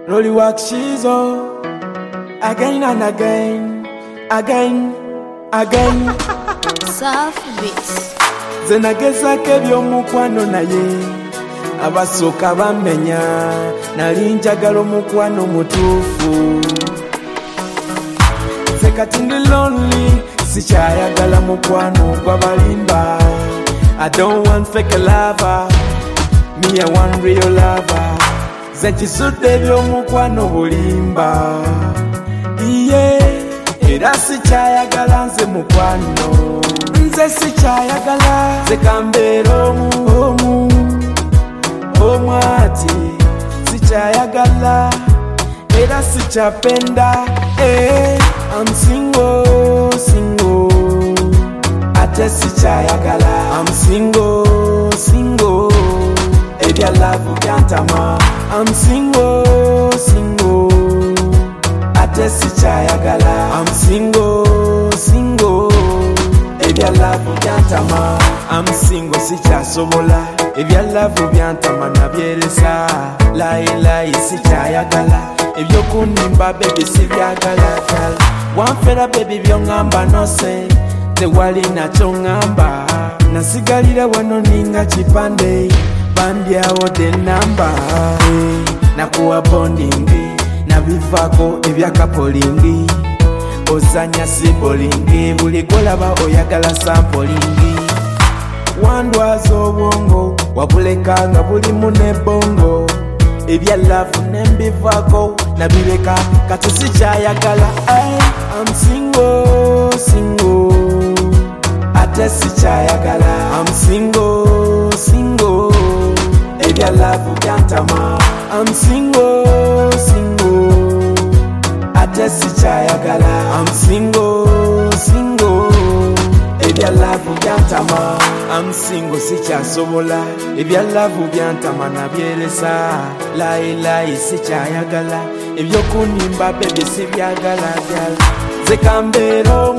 Rolly walk she's all again and again, again, again. Soft beats. Zenageza kebyomukwano naye abasooka bamenya nali njagala omukwano mutuufu. Nze kati ndi lonely sikyayagala mukwano gw'abalimba. I don't want fake lover, me I want real lover. Nze nkisudde ebyomukwano bulimba. Iye era sikyayagala nze mukwano. Nze sikyayagala nze kambeera omu omwati. Sikyayagala era sikyapenda. I'm single, single. Ate sikyayagala. I'm single, single. Ebya love byantama. I'm single, single. Ate sikyayagala. I'm single, single. Ebya love byantama. I'm single sikyasobola. Ebya love byantama nabyeresa. Layi sikyayagala. Ebyokunimba baby sibyagala. Wanfera baby byongamba nose. Tewali nakyo ngamba. Nasigalira wano ninga kipande. Bandyawo the number. Nakuwa bondingi nabivako ebyakapolingi. Ozanya sibolingi buli golaba oyagala sampolingi. Wandwaza obwongo wabulekanga buli munebongo. Ebya love nembivako nabireka kati sikyayagala. I'm single, single. Ate sikyayagala. I'm single, single. Ebya love byantama. I'm single, single. Ate sikyayagala. I'm single, single. Ebya love byantama. I'm single sikyasobola. Ebya love byantama nabyeresa. Layi sikyayagala. Ebyokunimba baby sibyagala. Nze kambeera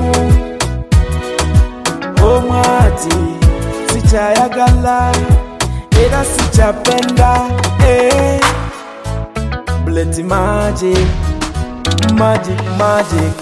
omwati. Sikyayagala era sikyapenda. Bullet magic, magic, magic.